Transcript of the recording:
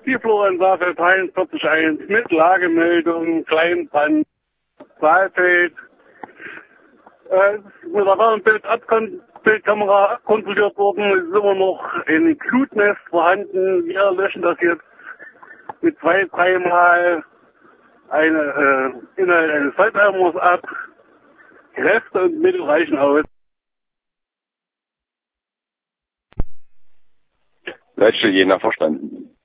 Die Florian-Saarfeld 43.1 mit Lagemeldung, Kleinbrand, Saalfeld. Mit der Wärmebildkamera abkontrolliert worden, es ist immer noch ein Glutnest vorhanden. Wir löschen das jetzt mit 2-3 Mal Inhalt eines Faltwärmers ab. Kräfte und Mittel reichen aus. Leitstelle Jena verstanden.